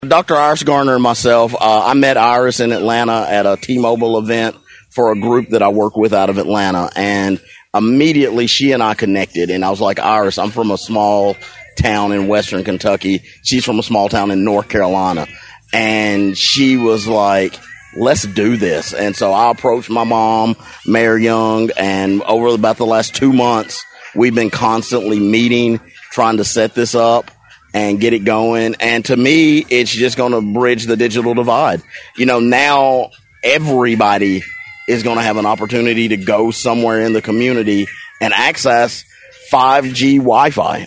Dr. Iris Garner and myself, I met Iris in Atlanta at a T-Mobile event for a group that I work with out of Atlanta. And immediately she and I connected. And I was like, Iris, I'm from a small town in Western Kentucky. She's from a small town in North Carolina. And she was like, let's do this. And so I approached my mom, Mayor Young, and over about the last 2 months, we've been constantly meeting, trying to set this up and get it going. And to me, it's just going to bridge the digital divide. You know, now everybody is going to have an opportunity to go somewhere in the community and access 5G Wi-Fi.